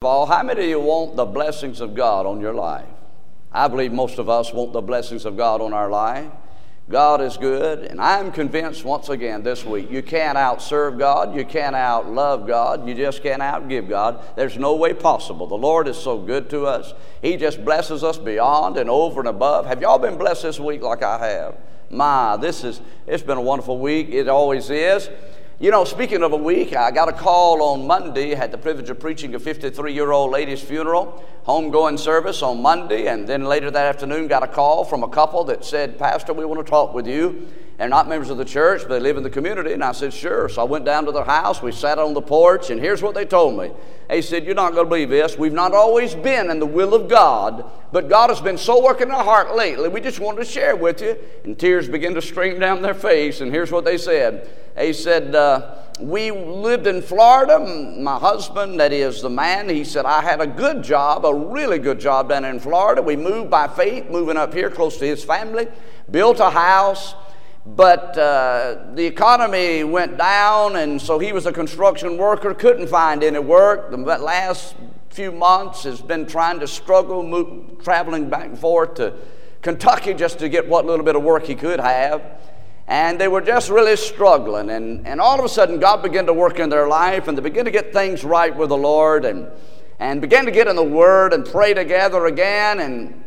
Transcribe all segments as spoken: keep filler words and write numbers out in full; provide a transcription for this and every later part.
Paul, how many of you want the blessings of God on your life? I believe most of us want the blessings of God on our life. God is good, and I'm convinced once again this week, you can't outserve God, you can't outlove God, you just can't outgive God. There's no way possible. The Lord is so good to us. He just blesses us beyond and over and above. Have y'all been blessed this week like I have? My, this is, it's been a wonderful week. It always is. You know, speaking of a week, I got a call on Monday, had the privilege of preaching a fifty-three-year-old lady's funeral, homegoing service on Monday, and then later that afternoon got a call from a couple that said, Pastor, we want to talk with you. They're not members of the church, but they live in the community. And I said, sure. So I went down to their house. We sat on the porch, and here's what they told me. They said, you're not going to believe this. We've not always been in the will of God, but God has been so working in our heart lately, we just wanted to share with you. And tears began to stream down their face, and here's what they said. They said, uh, we lived in Florida. My husband, that is the man, he said, I had a good job, a really good job down in Florida. We moved by faith, moving up here close to his family, built a house. But uh, the economy went down, and so he was a construction worker, couldn't find any work. The last few months has been trying to struggle, move, traveling back and forth to Kentucky just to get what little bit of work he could have. And they were just really struggling. And, and all of a sudden, God began to work in their life, and they began to get things right with the Lord, and, and began to get in the Word and pray together again. And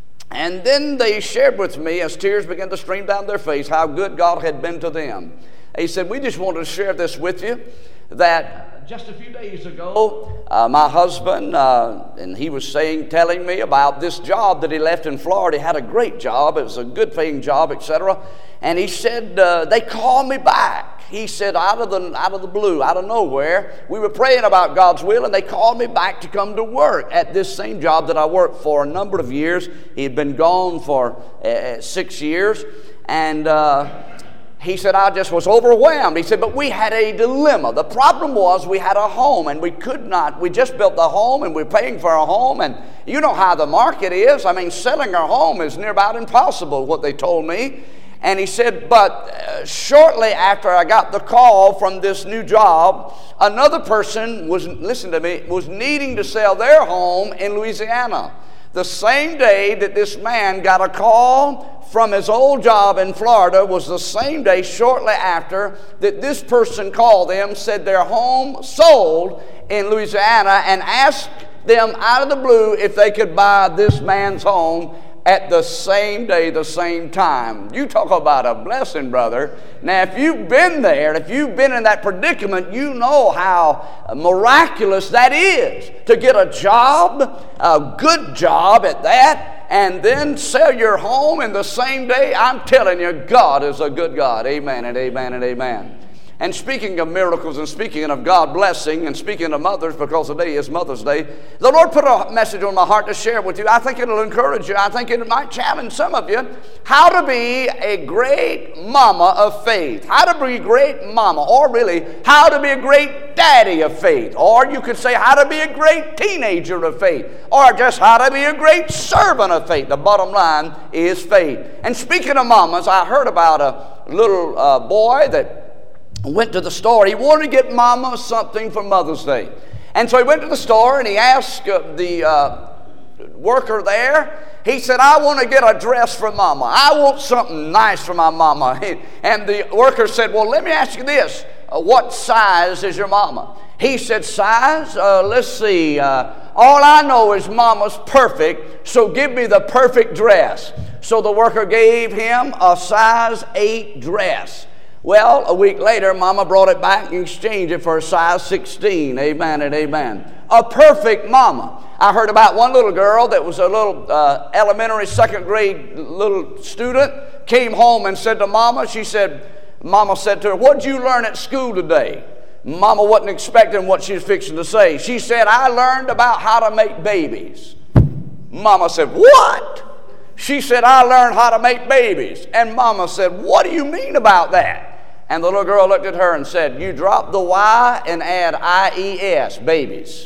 And then they shared with me, as tears began to stream down their face, how good God had been to them. He said, we just wanted to share this with you, that just a few days ago, uh, my husband, uh, and he was saying, telling me about this job that he left in Florida. He had a great job. It was a good paying job, et cetera. And he said, uh, they called me back. He said, out of the out of the blue, out of nowhere, we were praying about God's will, and they called me back to come to work at this same job that I worked for a number of years. He had been gone for uh, six years, and uh, he said, I just was overwhelmed. He said, but we had a dilemma. The problem was we had a home, and we could not. We just built the home, and we're paying for a home, and you know how the market is. I mean, selling our home is near about impossible, what they told me. And he said, but uh, shortly after I got the call from this new job, another person was, listen to me, was needing to sell their home in Louisiana. The same day that this man got a call from his old job in Florida was the same day, shortly after, that this person called them, said their home sold in Louisiana, and asked them out of the blue if they could buy this man's home at the same day, the same time. You talk about a blessing, brother. Now, if you've been there, if you've been in that predicament, you know how miraculous that is. To get a job, a good job at that, and then sell your home in the same day. I'm telling you, God is a good God. Amen and amen and amen. And speaking of miracles, and speaking of God blessing, and speaking of mothers, because today is Mother's Day, the Lord put a message on my heart to share with you. I think it'll encourage you. I think it might challenge some of you. How to be a great mama of faith. How to be a great mama. Or really, how to be a great daddy of faith. Or you could say how to be a great teenager of faith. Or just how to be a great servant of faith. The bottom line is faith. And speaking of mamas, I heard about a little uh, boy that went to the store. He wanted to get Mama something for Mother's Day. And so he went to the store, and he asked uh, the uh, worker there, he said, I want to get a dress for Mama. I want something nice for my Mama. And the worker said, well, let me ask you this. Uh, what size is your Mama? He said, size? Uh, let's see. Uh, all I know is Mama's perfect, so give me the perfect dress. So the worker gave him a size eight dress. Well, a week later, Mama brought it back and exchanged it for a size sixteen. Amen and amen. A perfect mama. I heard about one little girl that was a little uh, elementary, second grade little student, came home and said to Mama, she said, Mama said to her, what did you learn at school today? Mama wasn't expecting what she was fixing to say. She said, I learned about how to make babies. Mama said, what? She said, I learned how to make babies. And Mama said, what do you mean about that? And the little girl looked at her and said, you drop the Y and add I E S, babies.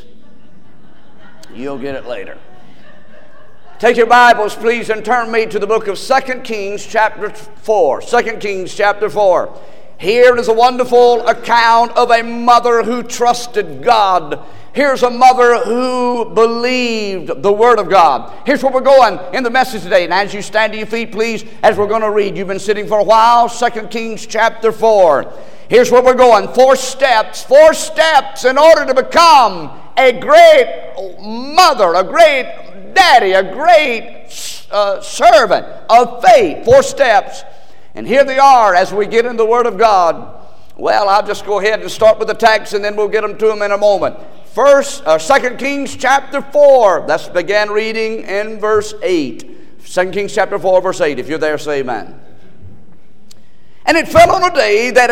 You'll get it later. Take your Bibles, please, and turn me to the book of Second Kings chapter four. Second Kings chapter four. Here is a wonderful account of a mother who trusted God. Here's a mother who believed the Word of God. Here's where we're going in the message today. And as you stand to your feet, please, as we're going to read, you've been sitting for a while, Second Kings chapter four. Here's where we're going. Four steps, four steps in order to become a great mother, a great daddy, a great uh, servant of faith. Four steps. And here they are as we get in the Word of God. Well, I'll just go ahead and start with the text and then we'll get them to them in a moment. First, uh, Second Kings chapter four. Let's begin reading in verse eight. Second Kings chapter four, verse eight. If you're there, say amen. And it fell on a day that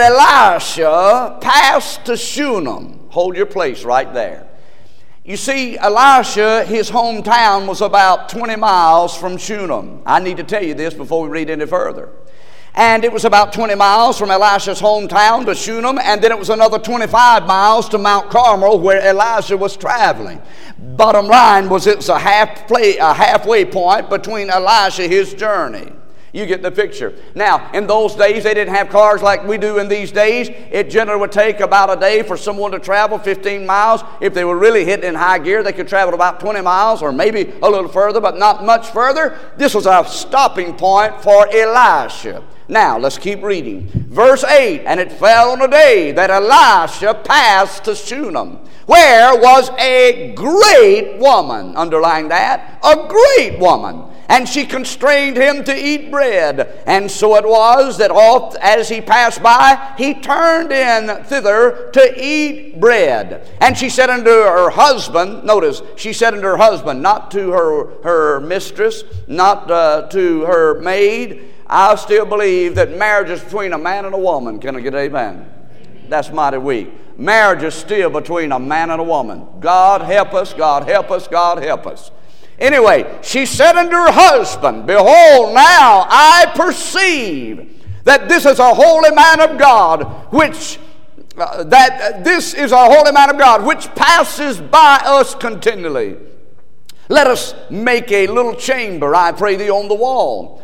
Elisha passed to Shunem. Hold your place right there. You see, Elisha, his hometown was about twenty miles from Shunem. I need to tell you this before we read any further. And it was about twenty miles from Elisha's hometown to Shunem, and then it was another twenty-five miles to Mount Carmel where Elisha was traveling. Bottom line was it was a, half play, a halfway point between Elisha and his journey. You get the picture. Now, in those days, they didn't have cars like we do in these days. It generally would take about a day for someone to travel fifteen miles. If they were really hitting in high gear, they could travel about twenty miles or maybe a little further, but not much further. This was a stopping point for Elisha. Now, let's keep reading. Verse eight, and it fell on a day that Elisha passed to Shunem, where was a great woman, underline that, a great woman. And she constrained him to eat bread. And so it was that oft as he passed by, he turned in thither to eat bread. And she said unto her husband, notice, she said unto her husband, not to her, her mistress, not uh, to her maid. I still believe that marriage is between a man and a woman. Can I get amen? Amen. That's mighty weak. Marriage is still between a man and a woman. God help us, God help us, God help us. Anyway, she said unto her husband, behold, now I perceive that this is a holy man of God, which uh, that uh, this is a holy man of God, which passes by us continually. Let us make a little chamber, I pray thee, on the wall,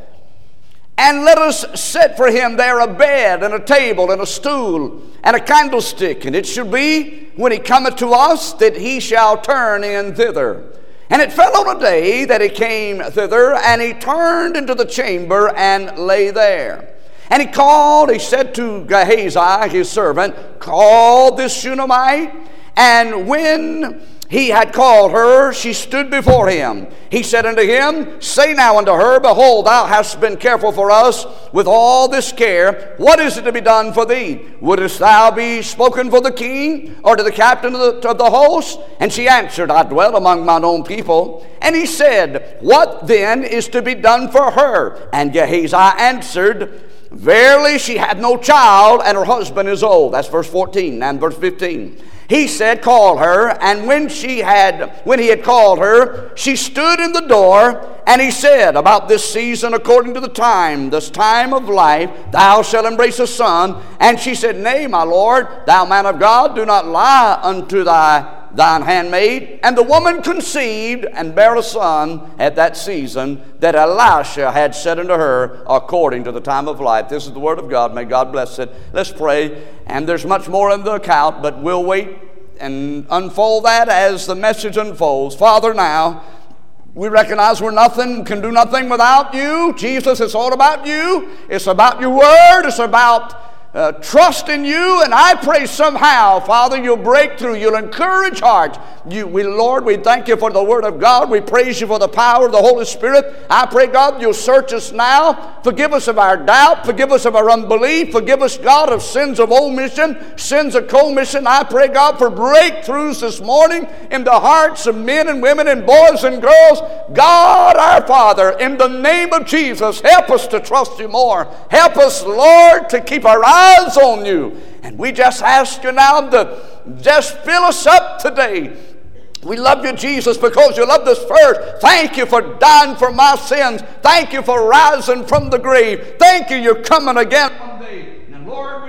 and let us set for him there a bed and a table and a stool and a candlestick. And it shall be, when he cometh to us, that he shall turn in thither. And it fell on a day that he came thither, and he turned into the chamber and lay there. And he called, he said to Gehazi, his servant, call this Shunammite. And when he had called her, she stood before him. He said unto him, say now unto her, behold, thou hast been careful for us with all this care. What is it to be done for thee? Wouldest thou be spoken for the king, or to the captain of the, of the host? And she answered, I dwell among mine own people. And he said, what then is to be done for her? And Gehazi answered, verily she hath no child, and her husband is old. That's verse fourteen and verse fifteen. He said, call her. And when she had, when he had called her, she stood in the door. And he said, about this season, according to the time, this time of life, thou shalt embrace a son. And she said, nay, my Lord, thou man of God, do not lie unto thy thine handmaid. And the woman conceived and bare a son at that season that Elisha had said unto her, according to the time of life. This is the word of God. May God bless it. Let's pray. And there's much more in the account, but we'll wait and unfold that as the message unfolds. Father, now we recognize we're nothing, can do nothing without you. Jesus, it's all about you. It's about your word. It's about Uh, trust in you, and I pray somehow, Father, you'll break through, you'll encourage hearts. You, we, Lord, we thank you for the Word of God. We praise you for the power of the Holy Spirit. I pray, God, you'll search us now. Forgive us of our doubt. Forgive us of our unbelief. Forgive us, God, of sins of omission, sins of commission. I pray, God, for breakthroughs this morning in the hearts of men and women and boys and girls. God, our Father, in the name of Jesus, help us to trust you more. Help us, Lord, to keep our eyes on you. And we just ask you now to just fill us up today. We love you, Jesus, because you loved us first. Thank you for dying for my sins. Thank you for rising from the grave. Thank you, you're coming again one day. And Lord, we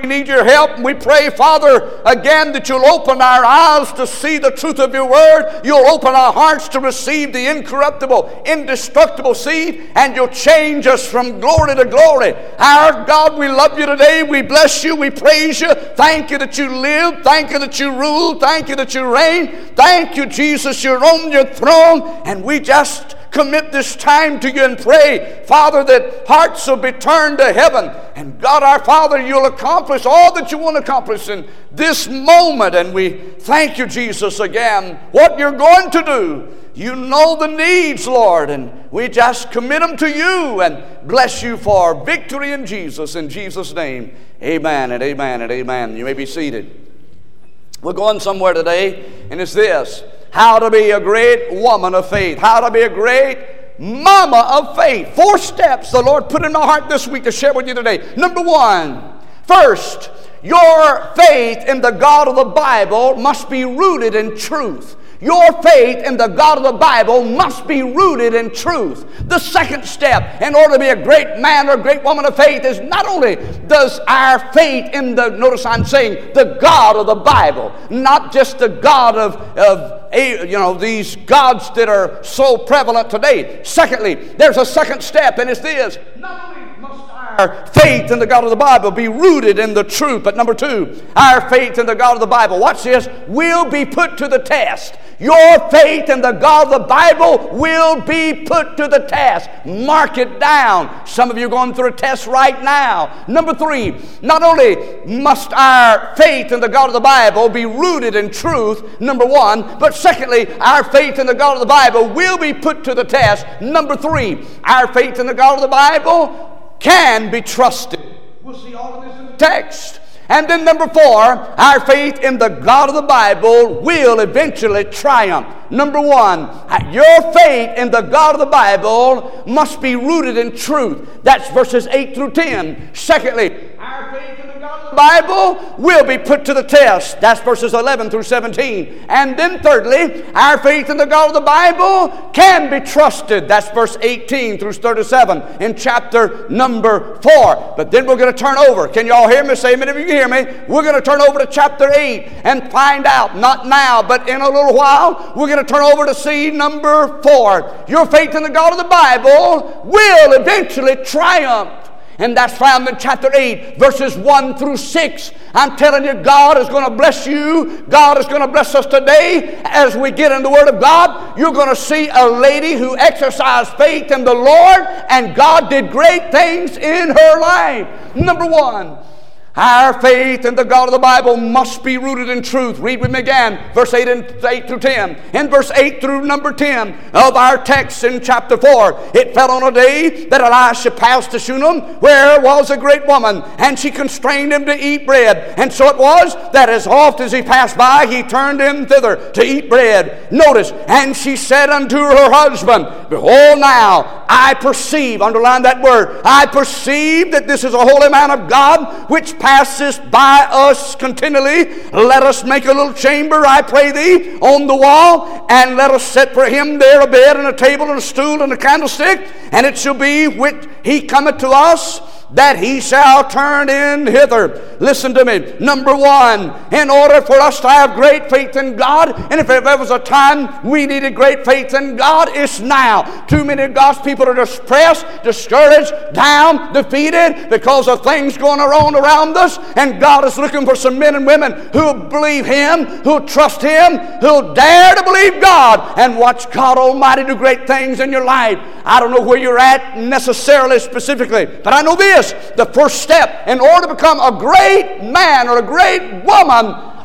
need your help, and we pray, Father, again that you'll open our eyes to see the truth of your word. You'll open our hearts to receive the incorruptible, indestructible seed, and you'll change us from glory to glory. Our God, we love you today. We bless you. We praise you. Thank you that you live. Thank you that you rule. Thank you that you reign. Thank you, Jesus, you're on your throne, and we just commit this time to you and pray, Father, that hearts will be turned to heaven. And God our Father, you'll accomplish all that you want to accomplish in this moment. And we thank you, Jesus, again, what you're going to do. You know the needs, Lord, and we just commit them to you and bless you for victory in Jesus. In Jesus' name, amen and amen and amen. You may be seated. We're going somewhere today, and it's this: how to be a great woman of faith. How to be a great mama of faith. Four steps the Lord put in my heart this week to share with you today. Number one, first, your faith in the God of the Bible must be rooted in truth. Your faith in the God of the Bible must be rooted in truth. The second step, in order to be a great man or a great woman of faith, is not only does our faith in the, notice I'm saying, the God of the Bible, not just the God of, of you know, these gods that are so prevalent today. Secondly, there's a second step, and it's this: not only must our faith in the God of the Bible be rooted in the truth, but number two, our faith in the God of the Bible, watch this, will be put to the test. Your faith in the God of the Bible will be put to the test. Mark it down. Some of you are going through a test right now. Number three, not only must our faith in the God of the Bible be rooted in truth, number one, but secondly, our faith in the God of the Bible will be put to the test. Number three, our faith in the God of the Bible can be trusted. We'll see all of this in the text. And then number four, our faith in the God of the Bible will eventually triumph. Number one, your faith in the God of the Bible must be rooted in truth. That's verses eight through ten. Secondly, our faith in the God of the Bible will be put to the test. That's verses eleven through seventeen. And then thirdly, our faith in the God of the Bible can be trusted. That's verse eighteen through thirty-seven in chapter number four. But then we're going to turn over. Can you all hear me? Say amen if you can hear me. We're going to turn over to chapter eight and find out, not now, but in a little while, we're going to turn over to see number four. Your faith in the God of the Bible will eventually triumph. And that's found in chapter eight, verses one through six. I'm telling you, God is going to bless you. God is going to bless us today. As we get in the Word of God, you're going to see a lady who exercised faith in the Lord, and God did great things in her life. Number one, our faith in the God of the Bible must be rooted in truth. Read with me again, verse eight, and eight through ten. In verse eight through number ten of our text in chapter four, it fell on a day that Elisha passed to Shunem, where was a great woman, and she constrained him to eat bread. And so it was that as oft as he passed by, he turned in thither to eat bread. Notice, and she said unto her husband, Behold now, I perceive, underline that word, I perceive that this is a holy man of God, which passes by us continually. Let us make a little chamber, I pray thee, on the wall, and let us set for him there a bed and a table and a stool and a candlestick. And it shall be when he cometh to us, that he shall turn in hither. Listen to me. Number one, in order for us to have great faith in God, and if there was a time we needed great faith in God, it's now. Too many of God's people are depressed, discouraged, down, defeated because of things going on around us, and God is looking for some men and women who'll believe Him, who'll trust Him, who'll dare to believe God, and watch God Almighty do great things in your life. I don't know where you're at necessarily specifically, but I know this. The first step in order to become a great man or a great woman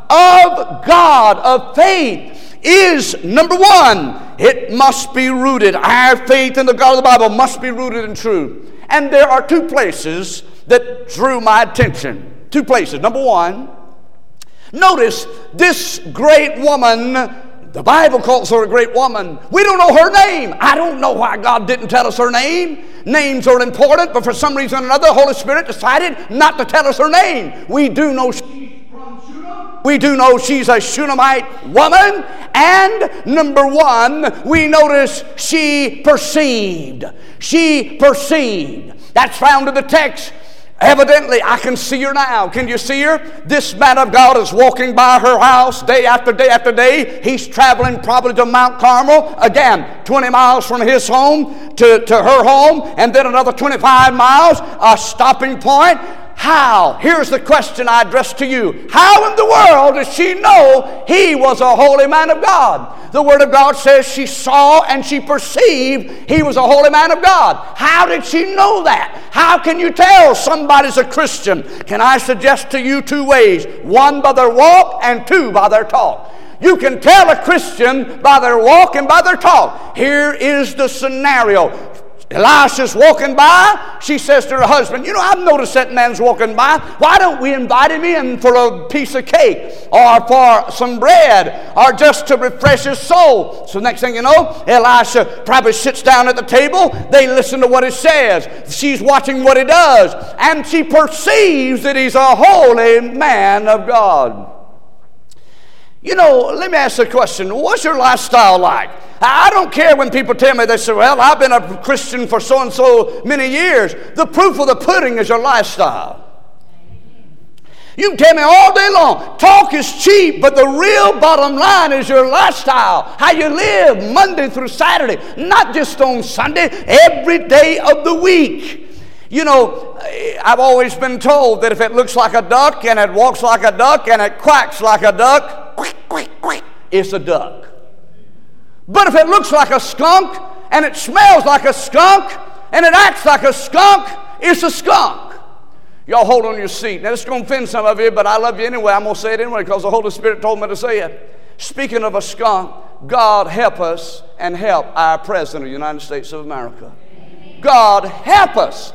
of God, of faith, is number one, it must be rooted. Our faith in the God of the Bible must be rooted in truth. And there are two places that drew my attention. Two places. Number one, notice this great woman. The Bible calls her a great woman. We don't know her name. I don't know why God didn't tell us her name. Names are important, but for some reason or another, the Holy Spirit decided not to tell us her name. We do know she's from Shunem. We do know she's a Shunammite woman. And number one, we notice she perceived. She perceived. That's found in the text. Evidently, I can see her now. Can you see her? This man of God is walking by her house day after day after day. He's traveling probably to Mount Carmel. Again, twenty miles from his home to, to her home, and then another twenty-five miles, a stopping point. How? Here's the question I address to you. How in the world does she know he was a holy man of God? The Word of God says she saw and she perceived he was a holy man of God. How did she know that? How can you tell somebody's a Christian? Can I suggest to you two ways? One, by their walk, and two, by their talk. You can tell a Christian by their walk and by their talk. Here is the scenario. Elisha's walking by. She says to her husband, you know, I've noticed that man's walking by. Why don't we invite him in for a piece of cake or for some bread or just to refresh his soul? So next thing you know, Elisha probably sits down at the table. They listen to what he says. She's watching what he does. And she perceives that he's a holy man of God. You know, let me ask you a question. What's your lifestyle like? I don't care when people tell me, they say, well, I've been a Christian for so and so many years. The proof of the pudding is your lifestyle. You can tell me all day long, talk is cheap, but the real bottom line is your lifestyle. How you live Monday through Saturday, not just on Sunday, every day of the week. You know, I've always been told that if it looks like a duck and it walks like a duck and it quacks like a duck, quack, quack, quack, it's a duck. But if it looks like a skunk and it smells like a skunk and it acts like a skunk, it's a skunk. Y'all hold on your seat. Now, this is going to offend some of you, but I love you anyway. I'm going to say it anyway because the Holy Spirit told me to say it. Speaking of a skunk, God help us and help our President of the United States of America. God help us.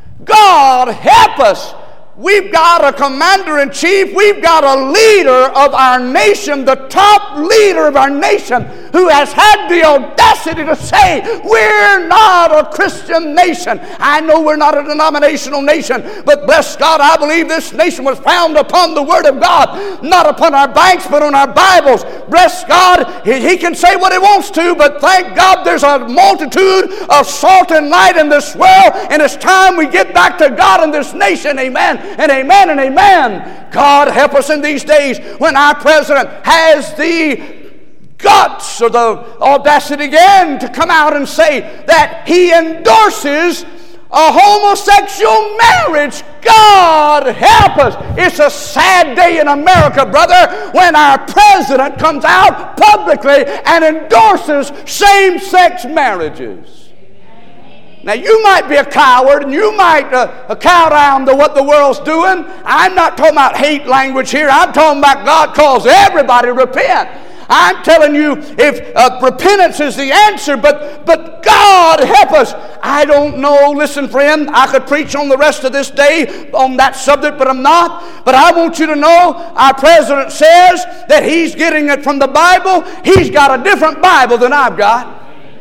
God help us. We've got a commander-in-chief. We've got a leader of our nation, the top leader of our nation, who has had the audacity to say, we're not a Christian nation. I know we're not a denominational nation, but bless God, I believe this nation was founded upon the Word of God, not upon our banks, but on our Bibles. Bless God, he, he can say what he wants to, but thank God there's a multitude of salt and light in this world, and it's time we get back to God in this nation. Amen. And amen and amen. God help us in these days when our president has the guts or the audacity again to come out and say that he endorses a homosexual marriage. God help us. It's a sad day in America, brother, when our president comes out publicly and endorses same-sex marriages. Now, you might be a coward and you might uh, cow down to what the world's doing. I'm not talking about hate language here. I'm talking about God calls everybody to repent. I'm telling you, if uh, repentance is the answer, but, but God help us. I don't know. Listen, friend, I could preach on the rest of this day on that subject, but I'm not. But I want you to know our president says that he's getting it from the Bible. He's got a different Bible than I've got.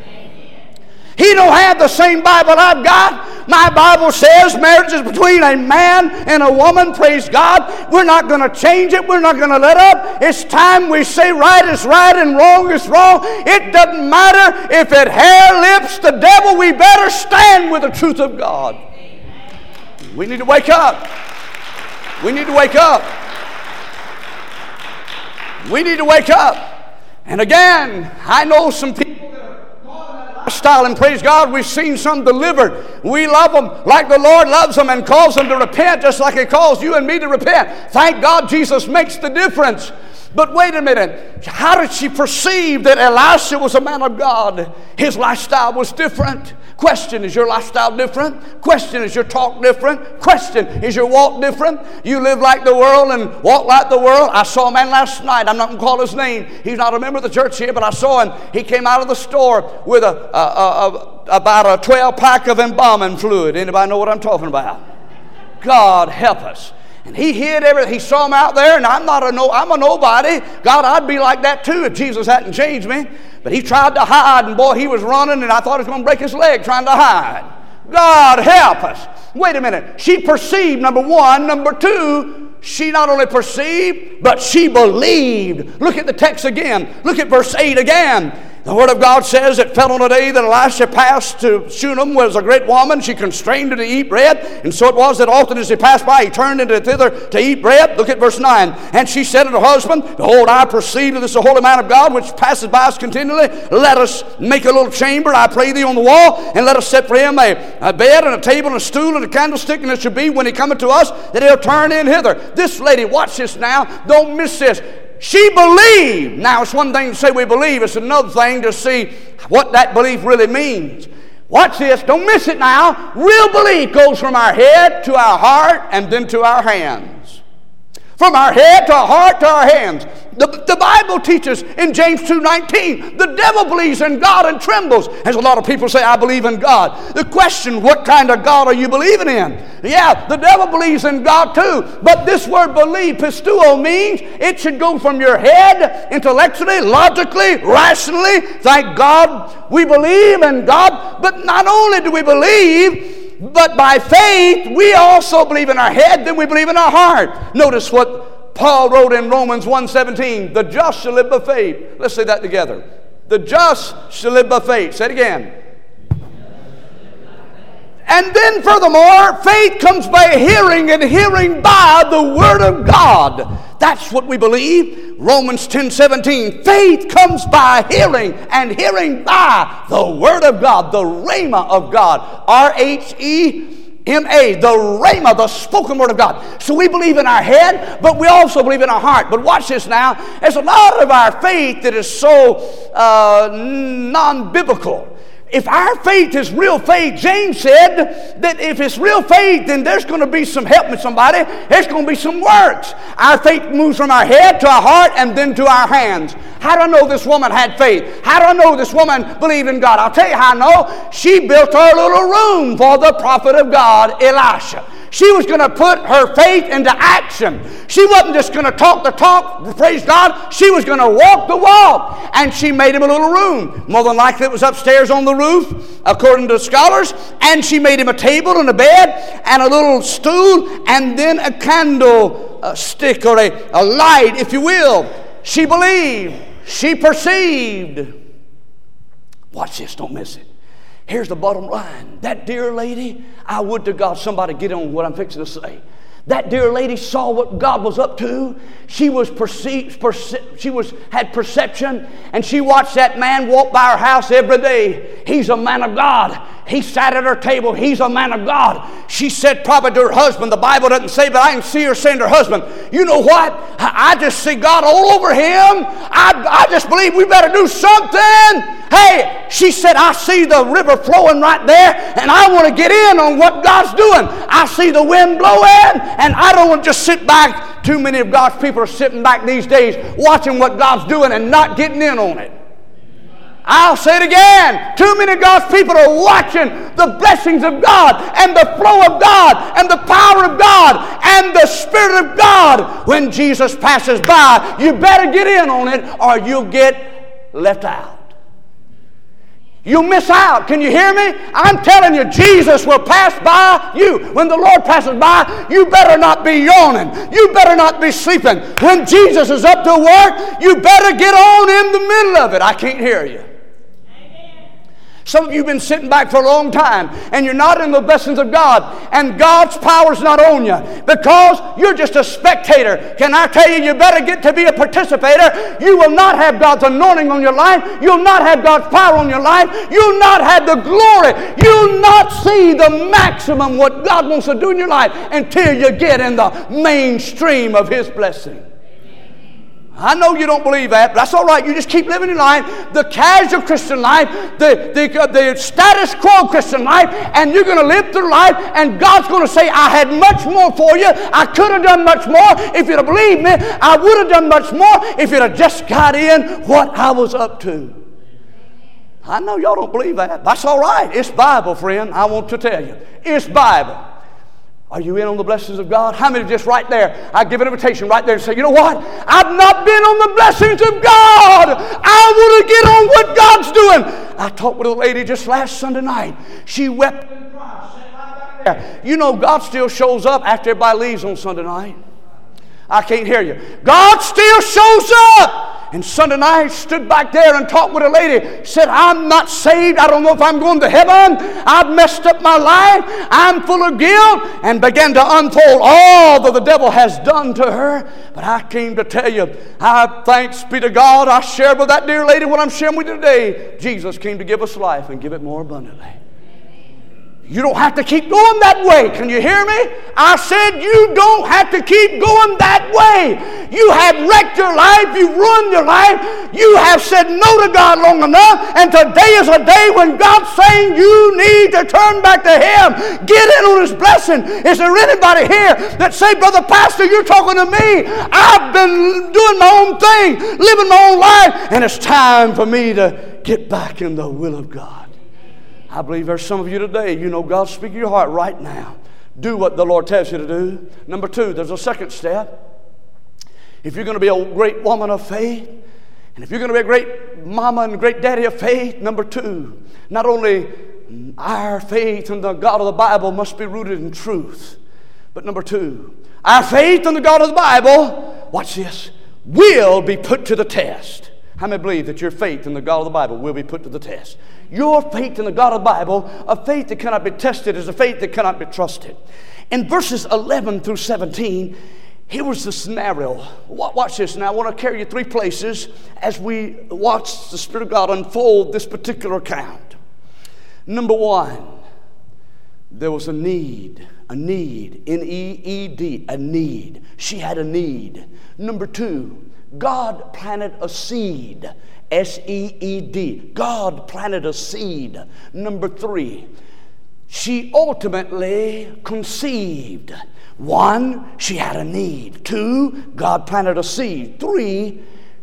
He don't have the same Bible I've got. My Bible says marriage is between a man and a woman. Praise God. We're not going to change it. We're not going to let up. It's time we say right is right and wrong is wrong. It doesn't matter if it hair lips the devil. We better stand with the truth of God. We need to wake up. We need to wake up. We need to wake up. And again, I know some people style, and praise God, we've seen some delivered. We love them like the Lord loves them and calls them to repent just like He calls you and me to repent. Thank God Jesus makes the difference. But wait a minute. How did she perceive that Elisha was a man of God? His lifestyle was different. Question, is your lifestyle different? Question, is your talk different? Question, is your walk different? You live like the world and walk like the world. I saw a man last night. I'm not going to call his name. He's not a member of the church here, but I saw him. He came out of the store with a, a, a, a about a twelve pack of embalming fluid. Anybody know what I'm talking about? God help us. And he hid everything. He saw him out there, and I'm not a no. I'm a nobody. God, I'd be like that too if Jesus hadn't changed me. But he tried to hide, and boy, he was running, and I thought he was going to break his leg trying to hide. God help us. Wait a minute. She perceived, number one. Number two, she not only perceived, but she believed. Look at the text again. Look at verse eight again. The Word of God says it fell on a day that Elisha passed to Shunem, was a great woman. She constrained her to eat bread. And so it was that often as he passed by, he turned into thither to eat bread. Look at verse nine. And she said unto her husband, Behold, I perceive that this is a holy man of God, which passes by us continually. Let us make a little chamber, I pray thee, on the wall, and let us set for him a, a bed and a table and a stool and a candlestick. And it should be, when he cometh to us, that he'll turn in hither. This lady, watch this now. Don't miss this. She believed. Now, it's one thing to say we believe. It's another thing to see what that belief really means. Watch this. Don't miss it now. Real belief goes from our head to our heart and then to our hands. From our head to our heart to our hands. The, the Bible teaches in James two nineteen, the devil believes in God and trembles. As a lot of people say, I believe in God. The question, what kind of God are you believing in? Yeah, the devil believes in God too. But this word believe, pistuo, means it should go from your head, intellectually, logically, rationally. Thank God we believe in God. But not only do we believe, but by faith, we also believe in our head, then we believe in our heart. Notice what Paul wrote in Romans one seventeen, the just shall live by faith. Let's say that together. The just shall live by faith. Say it again. And then furthermore, faith comes by hearing, and hearing by the Word of God. That's what we believe. Romans ten seventeen. Faith comes by hearing, and hearing by the Word of God, the Rhema of God. R H E M A, the Rhema, the spoken Word of God. So we believe in our head, but we also believe in our heart. But watch this now. There's a lot of our faith that is so uh, non-biblical. If our faith is real faith, James said that if it's real faith, then there's going to be some help with somebody. There's going to be some works. Our faith moves from our head to our heart and then to our hands. How do I know this woman had faith? How do I know this woman believed in God? I'll tell you how I know. She built her little room for the prophet of God, Elisha. She was going to put her faith into action. She wasn't just going to talk the talk, praise God. She was going to walk the walk. And she made him a little room. More than likely it was upstairs on the roof, according to scholars. And she made him a table and a bed and a little stool and then a candle a stick or a, a light, if you will. She believed. She perceived. Watch this, don't miss it. Here's the bottom line. That dear lady, I would to God somebody get on what I'm fixing to say. That dear lady saw what God was up to. She was perceived, perce- she was had perception, and she watched that man walk by her house every day. He's a man of God. He sat at her table. He's a man of God. She said probably to her husband, the Bible doesn't say, but I can see her saying to her husband, you know what? I, I just see God all over him. I, I just believe we better do something. Hey, she said, I see the river flowing right there, and I want to get in on what God's doing. I see the wind blowing, and I don't want to just sit back. Too many of God's people are sitting back these days watching what God's doing and not getting in on it. I'll say it again. Too many of God's people are watching the blessings of God and the flow of God and the power of God and the Spirit of God. When Jesus passes by, you better get in on it or you'll get left out. You'll miss out. Can you hear me? I'm telling you, Jesus will pass by you. When the Lord passes by, you better not be yawning. You better not be sleeping. When Jesus is up to work, you better get on in the middle of it. I can't hear you. Some of you have been sitting back for a long time and you're not in the blessings of God, and God's power's not on you because you're just a spectator. Can I tell you, you better get to be a participator. You will not have God's anointing on your life. You'll not have God's power on your life. You'll not have the glory. You'll not see the maximum what God wants to do in your life until you get in the mainstream of His blessing. I know you don't believe that, but that's all right. You just keep living your life, the casual Christian life, the, the, uh, the status quo Christian life, and you're going to live through life, and God's going to say, I had much more for you. I could have done much more. If you'd have believed me, I would have done much more if you'd have just got in what I was up to. I know y'all don't believe that. That's all right. It's Bible, friend. I want to tell you. It's Bible. Are you in on the blessings of God? How many just right there? I give an invitation right there and say, you know what? I've not been on the blessings of God. I want to get on what God's doing. I talked with a lady just last Sunday night. She wept and cried. Sat right back there. You know God still shows up after everybody leaves on Sunday night. I can't hear you. God still shows up. And Sunday night, stood back there and talked with a lady. Said, I'm not saved. I don't know if I'm going to heaven. I've messed up my life. I'm full of guilt. And began to unfold all that the devil has done to her. But I came to tell you, I thanks be to God, I shared with that dear lady what I'm sharing with you today. Jesus came to give us life and give it more abundantly. You don't have to keep going that way. Can you hear me? I said you don't have to keep going that way. You have wrecked your life. You've ruined your life. You have said no to God long enough. And today is a day when God's saying you need to turn back to Him. Get in on His blessing. Is there anybody here that say, Brother Pastor, you're talking to me. I've been doing my own thing, living my own life, and it's time for me to get back in the will of God. I believe there's some of you today, you know God's speaking to your heart right now. Do what the Lord tells you to do. Number two, there's a second step. If you're going to be a great woman of faith, and if you're going to be a great mama and great daddy of faith, number two, not only our faith in the God of the Bible must be rooted in truth, but number two, our faith in the God of the Bible, watch this, will be put to the test. How many believe that your faith in the God of the Bible will be put to the test? Your faith in the God of the Bible, a faith that cannot be tested, is a faith that cannot be trusted. In verses eleven through seventeen, here was the scenario. Watch this now. I want to carry you three places as we watch the Spirit of God unfold this particular account. Number one, there was a need. A need. N E E D. A need. She had a need. Number two, God planted a seed. S E E D. God planted a seed. Number three, she ultimately conceived. One, she had a need. Two, God planted a seed. Three,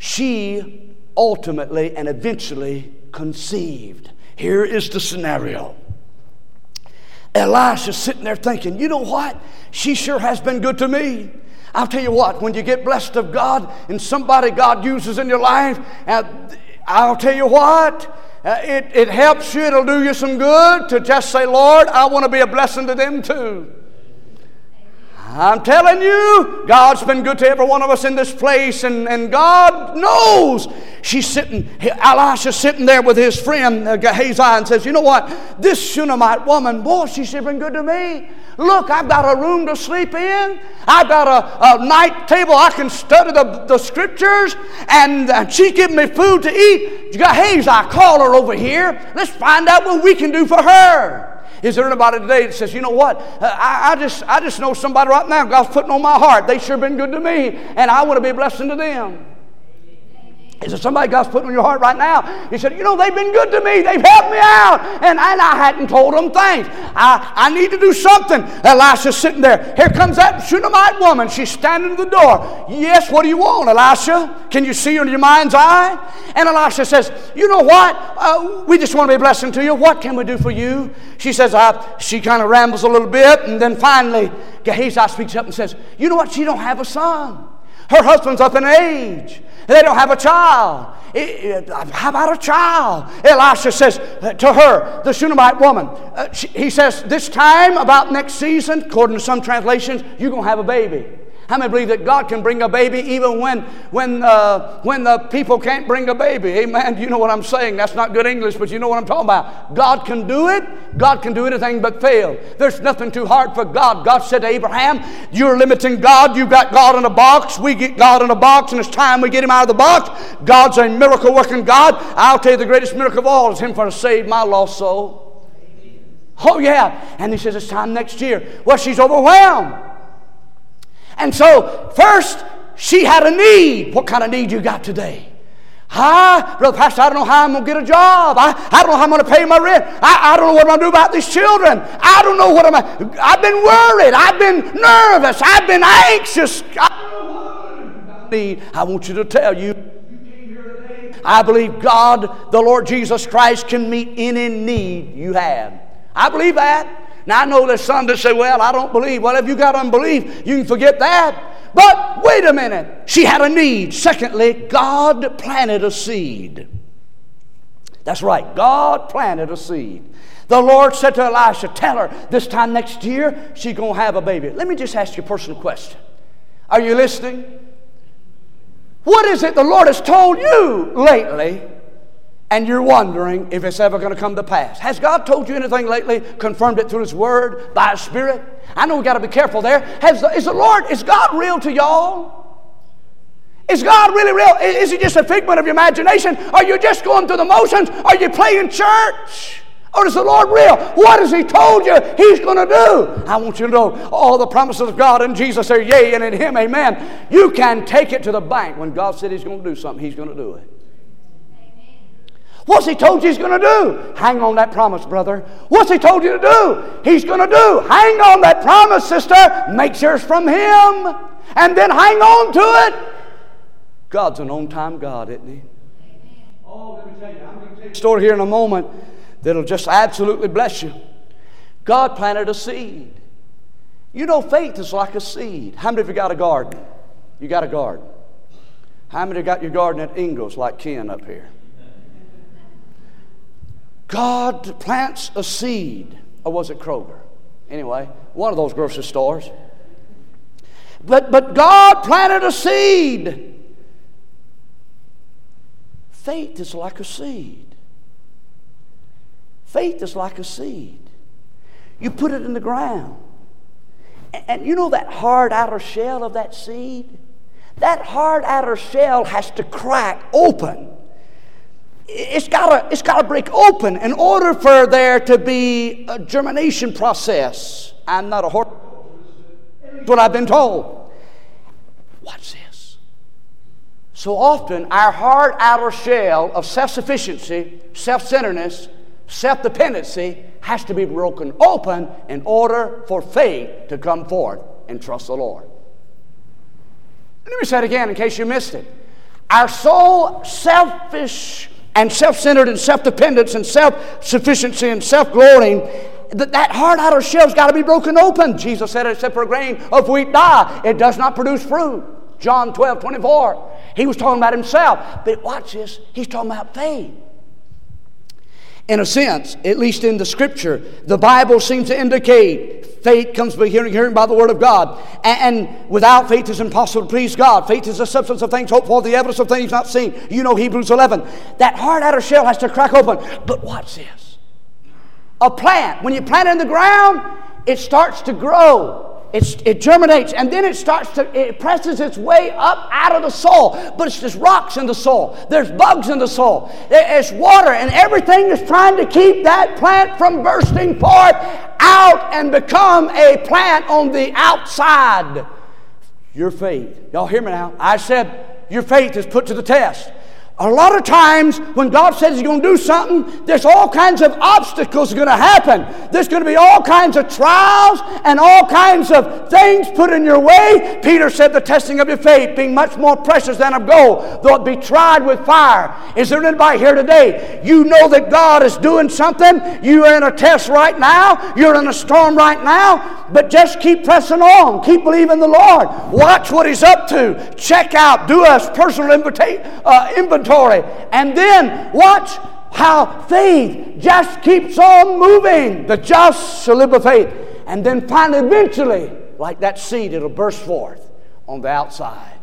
she ultimately and eventually conceived. Here is the scenario. Elisha's sitting there thinking, you know what? She sure has been good to me. I'll tell you what, when you get blessed of God and somebody God uses in your life, uh, I'll tell you what, uh, it, it helps you, it'll do you some good to just say, Lord, I want to be a blessing to them too. I'm telling you, God's been good to every one of us in this place, and, and God knows. She's sitting, Elisha's sitting there with his friend uh, Gehazi, and says, you know what, this Shunammite woman, boy, she's been good to me. Look, I've got a room to sleep in. I've got a, a night table. I can study the, the scriptures. And uh, she's giving me food to eat. Gehazi, call her over here. Let's find out what we can do for her. Is there anybody today that says, you know what? Uh, I, I, just, I just know somebody right now God's putting on my heart. They sure been good to me. And I want to be a blessing to them. Is there somebody God's putting on your heart right now? He said, you know, they've been good to me. They've helped me out. And, and I hadn't told them thanks. I, I need to do something. Elisha's sitting there. Here comes that Shunammite woman. She's standing at the door. Yes, what do you want, Elisha? Can you see her in your mind's eye? And Elisha says, you know what? Uh, we just want to be a blessing to you. What can we do for you? She says, uh, she kind of rambles a little bit. And then finally, Gehazi speaks up and says, you know what? She don't have a son. Her husband's up in age. They don't have a child. How about a child? Elisha says to her, the Shunammite woman, uh, she, he says, this time about next season, according to some translations, you're going to have a baby. How many believe that God can bring a baby even when when uh, when the people can't bring a baby? Amen. You know what I'm saying? That's not good English, but you know what I'm talking about. God can do it. God can do anything but fail. There's nothing too hard for God. God said to Abraham, you're limiting God. You've got God in a box. We get God in a box, and it's time we get Him out of the box. God's a miracle-working God. I'll tell you the greatest miracle of all is Him for to save my lost soul. Oh, yeah. And He says it's time next year. Well, she's overwhelmed. And so, first, she had a need. What kind of need you got today? Hi, Brother Pastor, I don't know how I'm going to get a job. I, I don't know how I'm going to pay my rent. I, I don't know what I'm going to do about these children. I don't know what I'm going to... I've been worried. I've been nervous. I've been anxious. I don't know what I'm going to need. I want you to tell you, you came here today. I believe God, the Lord Jesus Christ, can meet any need you have. I believe that. Now, I know there's some that say, well, I don't believe. Well, if you got unbelief, you can forget that. But wait a minute. She had a need. Secondly, God planted a seed. That's right. God planted a seed. The Lord said to Elisha, tell her this time next year she's going to have a baby. Let me just ask you a personal question. Are you listening? What is it the Lord has told you lately, and you're wondering if it's ever going to come to pass? Has God told you anything lately, confirmed it through His Word, by His Spirit? I know we've got to be careful there. Has the, is the Lord, is God real to y'all? Is God really real? Is He just a figment of your imagination? Are you just going through the motions? Are you playing church? Or is the Lord real? What has He told you He's going to do? I want you to know all the promises of God in Jesus are yea, and in Him amen. You can take it to the bank. When God said He's going to do something, He's going to do it. Amen. What's He told you He's going to do? Hang on that promise, brother. What's He told you to do? He's going to do. Hang on that promise, sister. Make sure it's from Him. And then hang on to it. God's an on-time God, isn't He? Amen. Oh, let me tell you. I'm going to tell you a story here in a moment that'll just absolutely bless you. God planted a seed. You know, faith is like a seed. How many of you got a garden? You got a garden. How many got your garden at Ingalls like Ken up here? God plants a seed. Or was it Kroger? Anyway, one of those grocery stores. But, but God planted a seed. Faith is like a seed. Faith is like a seed. You put it in the ground. And, and you know that hard outer shell of that seed? That hard outer shell has to crack open. It's got to it's got to break open in order for there to be a germination process. I'm not a horticulturist. That's what I've been told. Watch this. So often our hard outer shell of self-sufficiency, self-centeredness, self-dependency has to be broken open in order for faith to come forth and trust the Lord. Let me say it again in case you missed it. Our soul, selfish and self-centered and self-dependence and self-sufficiency and self-glorying, that, that hard outer shell's got to be broken open. Jesus said, except for a grain of wheat die, it does not produce fruit. John twelve twenty-four. He was talking about himself. But watch this. He's talking about faith. In a sense, at least in the Scripture, the Bible seems to indicate faith comes by hearing, hearing by the Word of God. And, and without faith it's impossible to please God. Faith is the substance of things hoped for, the evidence of things not seen. You know Hebrews eleven. That hard outer shell has to crack open. But watch this. A plant, when you plant it in the ground, it starts to grow. It's, it germinates, and then it starts to, it presses its way up out of the soil. But it's just rocks in the soil. There's bugs in the soil. There's water, and everything is trying to keep that plant from bursting forth out and become a plant on the outside. Your faith. Y'all hear me now? I said your faith is put to the test. A lot of times when God says He's going to do something, there's all kinds of obstacles going to happen. There's going to be all kinds of trials and all kinds of things put in your way. Peter said the testing of your faith being much more precious than of gold, though it be tried with fire. Is there anybody here today? You know that God is doing something. You are in a test right now. You're in a storm right now. But just keep pressing on. Keep believing the Lord. Watch what He's up to. Check out. Do a personal invita- uh, inventory. And then watch how faith just keeps on moving. The just shall live by faith. And then finally, eventually, like that seed, it'll burst forth on the outside.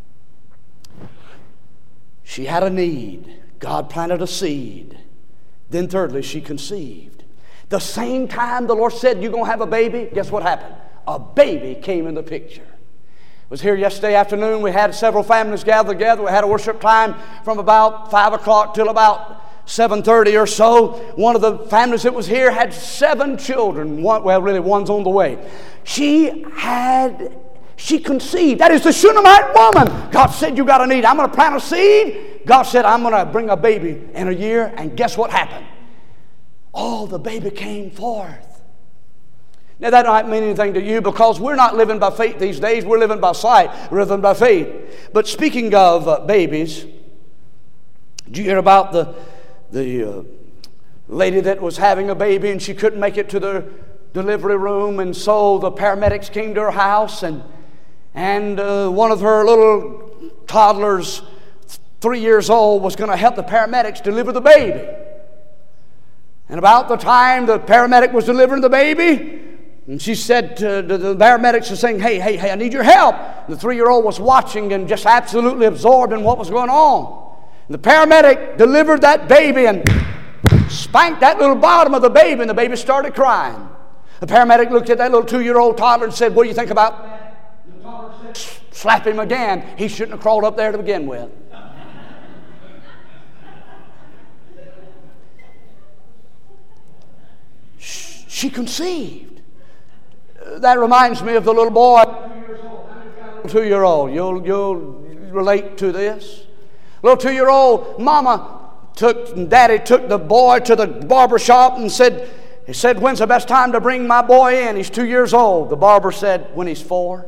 She had a need. God planted a seed. Then thirdly, she conceived. The same time the Lord said, you're going to have a baby, guess what happened? A baby came in the picture. Was here yesterday afternoon. We had several families gather together. We had a worship time from about five o'clock till about seven thirty or so. One of the families that was here had seven children. One, well, really, one's on the way. She had, she conceived. That is the Shunammite woman. God said, you got a need. I'm going to plant a seed. God said, I'm going to bring a baby in a year. And guess what happened? Oh, the baby came forth. Now, that don't mean anything to you because we're not living by faith these days. We're living by sight rather than by faith. But speaking of uh, babies, did you hear about the, the uh, lady that was having a baby and she couldn't make it to the delivery room, and so the paramedics came to her house, and, and uh, one of her little toddlers, three years old, was going to help the paramedics deliver the baby. And about the time the paramedic was delivering the baby, And she said to the, the paramedics were saying, hey, hey, hey, I need your help. The three-year-old was watching and just absolutely absorbed in what was going on. And the paramedic delivered that baby and spanked that little bottom of the baby, and the baby started crying. The paramedic looked at that little two-year-old toddler and said, what do you think about that? The toddler said, slap him again. He shouldn't have crawled up there to begin with. She conceived. That reminds me of the little boy, two-year-old. You'll, you'll relate to this. Little two-year-old mama took, daddy took the boy to the barber shop and said, he said, when's the best time to bring my boy in? He's two years old. The barber said, when he's four.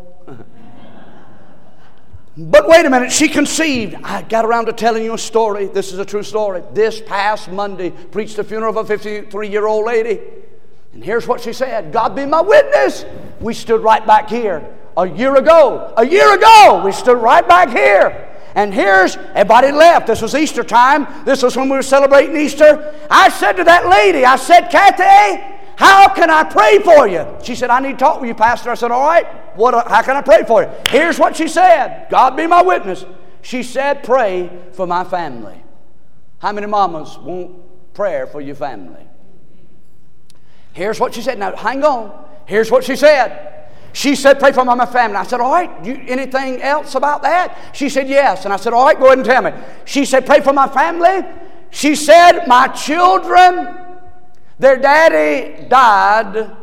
But wait a minute, she conceived. I got around to telling you a story. This is a true story. This past Monday, preached the funeral of a fifty-three-year-old lady. And here's what she said, God be my witness. We stood right back here a year ago. A year ago, we stood right back here. And here's, everybody left. This was Easter time. This was when we were celebrating Easter. I said to that lady, I said, Kathy, how can I pray for you? She said, I need to talk with you, Pastor. I said, all right, what, how can I pray for you? Here's what she said. God be my witness. She said, pray for my family. How many mamas want prayer for your family? Here's what she said. Now, hang on. Here's what she said. She said, pray for my family. I said, all right, you, anything else about that? She said, yes. And I said, all right, go ahead and tell me. She said, pray for my family. She said, my children, their daddy died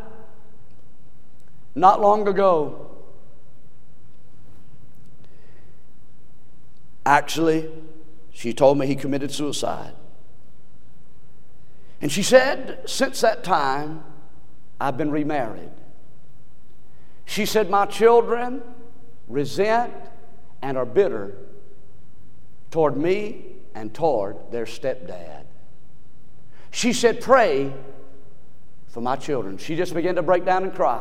not long ago. Actually, she told me he committed suicide. And she said, since that time, I've been remarried. She said, my children resent and are bitter toward me and toward their stepdad. She said, pray for my children. She just began to break down and cry.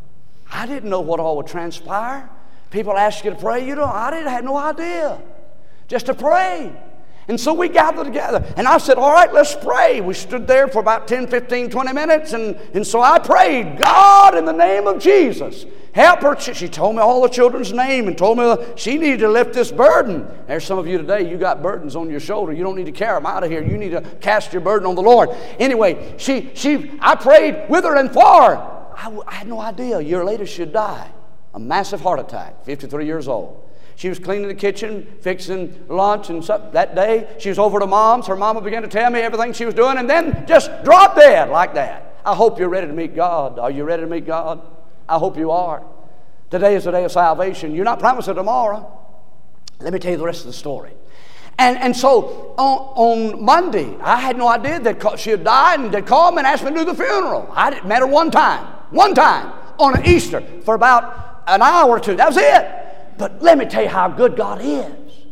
I didn't know what all would transpire. People ask you to pray. You know, I didn't have no idea. Just to pray. And so we gathered together. And I said, all right, let's pray. We stood there for about ten, fifteen, twenty minutes. And, and so I prayed, God, in the name of Jesus, help her. She told me all the children's name and told me she needed to lift this burden. There's some of you today, you got burdens on your shoulder. You don't need to carry them out of here. You need to cast your burden on the Lord. Anyway, she, she, I prayed with her and for her. I, I had no idea a year later she'd die. A massive heart attack, fifty-three years old. She was cleaning the kitchen, fixing lunch, and something. That day, she was over to Mom's. Her mama began to tell me everything she was doing, and then just dropped dead like that. I hope you're ready to meet God. Are you ready to meet God? I hope you are. Today is the day of salvation. You're not promised a tomorrow. Let me tell you the rest of the story. And, and so on, on Monday, I had no idea that she had died, and they'd called me and asked me to do the funeral. I met her one time, one time on an Easter for about an hour or two. That was it. But let me tell you how good God is.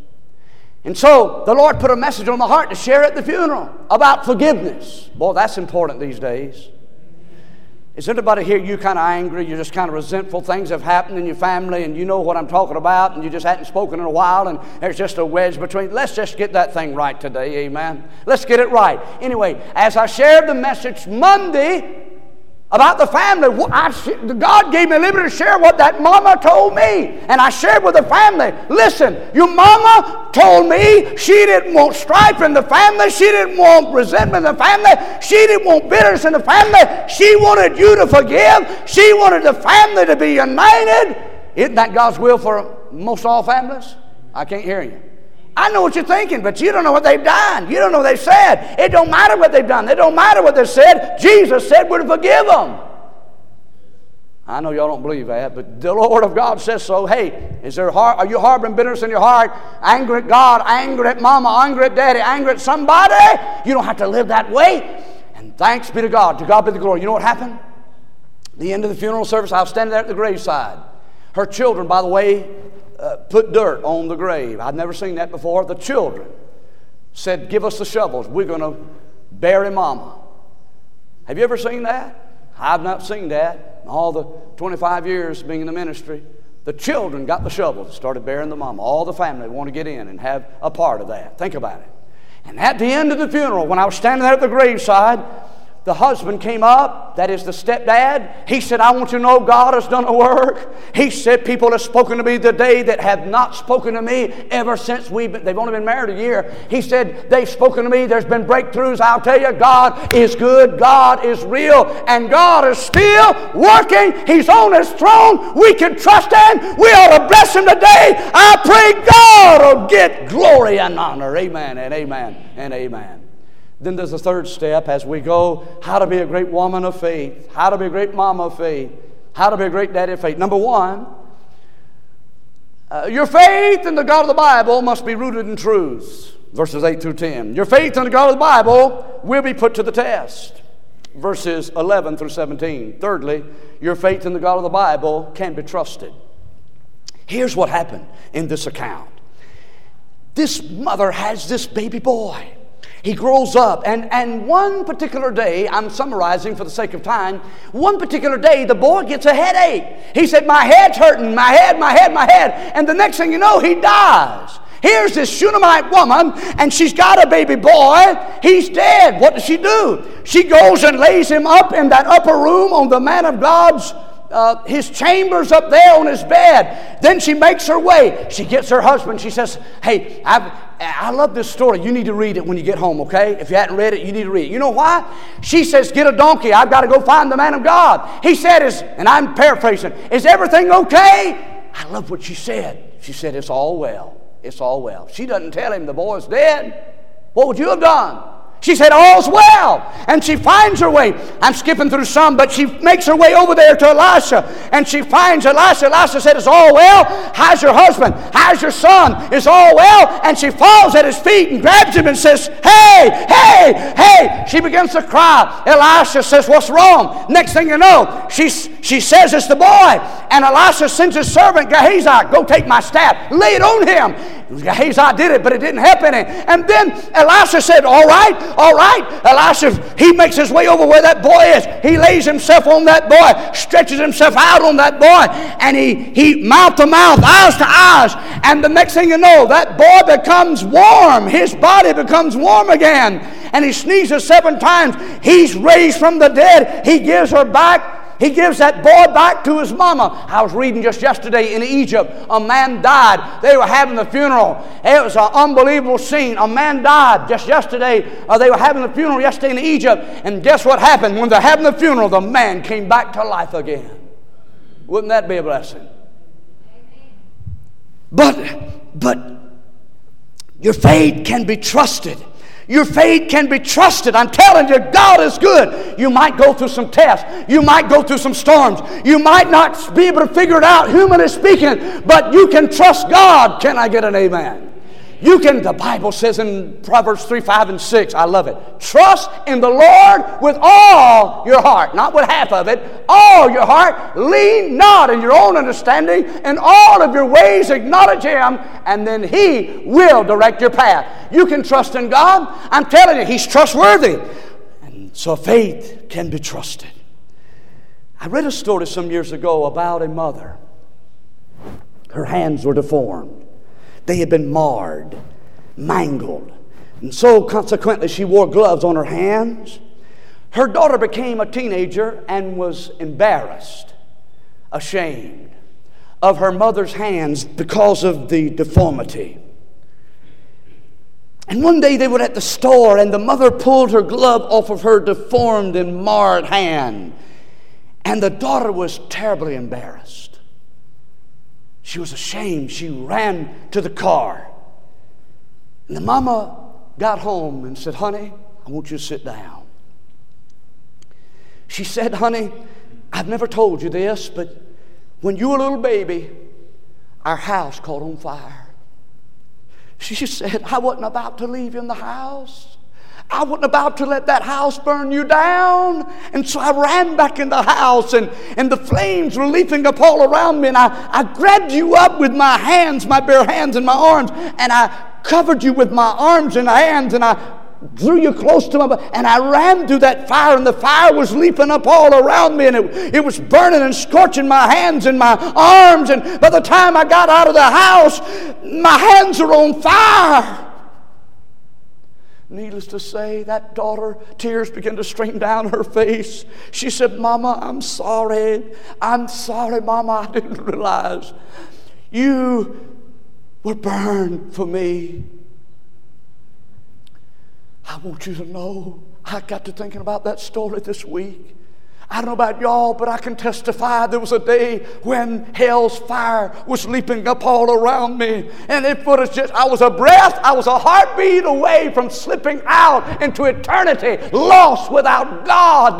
And so the Lord put a message on my heart to share at the funeral about forgiveness. Boy, that's important these days. Is anybody here, you kind of angry, you're just kind of resentful, things have happened in your family and you know what I'm talking about and you just hadn't spoken in a while and there's just a wedge between. Let's just get that thing right today, amen? Let's get it right. Anyway, as I shared the message Monday about the family, I, God gave me liberty to share what that mama told me. And I shared with the family, listen, your mama told me she didn't want strife in the family. She didn't want resentment in the family. She didn't want bitterness in the family. She wanted you to forgive. She wanted the family to be united. Isn't that God's will for most all families? I can't hear you. I know what you're thinking, but you don't know what they've done. You don't know what they've said. It don't matter what they've done. It don't matter what they've said. Jesus said we're to forgive them. I know y'all don't believe that, but the Lord of God says so. Hey, is there har- are you harboring bitterness in your heart? Angry at God, angry at mama, angry at daddy, angry at somebody? You don't have to live that way. And thanks be to God. To God be the glory. You know what happened? The end of the funeral service, I was standing there at the graveside. Her children, by the way, Uh, put dirt on the grave. I'd never seen that before. The children said, give us the shovels. We're going to bury Mama. Have you ever seen that? I've not seen that. All the twenty-five years being in the ministry. The children got the shovels, started burying the mama. All the family want to get in and have a part of that. Think about it. And at the end of the funeral, when I was standing there at the graveside, the husband came up, that is the stepdad. He said, I want you to know God has done a work. He said, people have spoken to me today that have not spoken to me ever since we've been, they've only been married a year. He said, they've spoken to me. There's been breakthroughs. I'll tell you, God is good. God is real. And God is still working. He's on His throne. We can trust Him. We ought to bless Him today. I pray God will get glory and honor. Amen and amen and amen. Then there's a third step as we go, how to be a great woman of faith, how to be a great mama of faith, how to be a great daddy of faith. Number one, uh, your faith in the God of the Bible must be rooted in truth. Verses eight through ten. Your faith in the God of the Bible will be put to the test. Verses eleven through seventeen. Thirdly, your faith in the God of the Bible can be trusted. Here's what happened in this account. This mother has this baby boy. He grows up, and, and one particular day, I'm summarizing for the sake of time, one particular day the boy gets a headache. He said, my head's hurting, my head, my head, my head. And the next thing you know, he dies. Here's this Shunammite woman, and she's got a baby boy. He's dead. What does she do? She goes and lays him up in that upper room on the man of God's Uh, his chambers up there on his bed. Then she makes her way. She gets her husband. She says, hey, I've, I love this story. You need to read it when you get home, okay? If you hadn't read it, you need to read it. You know why? She says, get a donkey. I've got to go find the man of God. He said, is, and I'm paraphrasing, is everything okay? I love what she said. She said, it's all well. It's all well. She doesn't tell him the boy's dead. What would you have done? She said, all's well. And she finds her way. I'm skipping through some, but she makes her way over there to Elisha. And she finds Elisha. Elisha said, it's all well. How's your husband? How's your son? It's all well. And she falls at his feet and grabs him and says, hey, hey, hey. She begins to cry. Elisha says, what's wrong? Next thing you know, she, she says it's the boy. And Elisha sends his servant, Gehazi, go take my staff. Lay it on him. Gehazi did it, but it didn't help any. And then Elisha said, all right, all right. Elisha, he makes his way over where that boy is. He lays himself on that boy, stretches himself out on that boy, and he, he mouth to mouth, eyes to eyes. And the next thing you know, that boy becomes warm. His body becomes warm again. And he sneezes seven times. He's raised from the dead. He gives her back. He gives that boy back to his mama. I was reading just yesterday in Egypt. A man died. They were having the funeral. It was an unbelievable scene. A man died just yesterday. Uh, they were having the funeral yesterday in Egypt. And guess what happened? When they're having the funeral, the man came back to life again. Wouldn't that be a blessing? But, but your faith can be trusted. Your faith can be trusted. I'm telling you, God is good. You might go through some tests. You might go through some storms. You might not be able to figure it out, humanly speaking, but you can trust God. Can I get an amen? You can, the Bible says in Proverbs three, five, and six, I love it. Trust in the Lord with all your heart. Not with half of it. All your heart. Lean not in your own understanding. In all of your ways acknowledge Him, and then He will direct your path. You can trust in God. I'm telling you, He's trustworthy. And so faith can be trusted. I read a story some years ago about a mother. Her hands were deformed. They had been marred, mangled. And so consequently she wore gloves on her hands. Her daughter became a teenager and was embarrassed, ashamed of her mother's hands because of the deformity. And one day they were at the store and the mother pulled her glove off of her deformed and marred hand. And the daughter was terribly embarrassed. She was ashamed. She ran to the car. And the mama got home and said, honey, I want you to sit down. She said, honey, I've never told you this, but when you were a little baby, our house caught on fire. She said, I wasn't about to leave you in the house. I wasn't about to let that house burn you down. And so I ran back in the house, and, and the flames were leaping up all around me. And I, I grabbed you up with my hands, my bare hands and my arms, and I covered you with my arms and hands, and I drew you close to my, and I ran through that fire, and the fire was leaping up all around me, and it, it was burning and scorching my hands and my arms. And by the time I got out of the house, my hands were on fire. Needless to say, that daughter, tears began to stream down her face. She said, Mama, I'm sorry. I'm sorry, Mama. I didn't realize you were burned for me. I want you to know, I got to thinking about that story this week. I don't know about y'all, but I can testify there was a day when hell's fire was leaping up all around me. And it was just, I was a breath, I was a heartbeat away from slipping out into eternity, lost without God,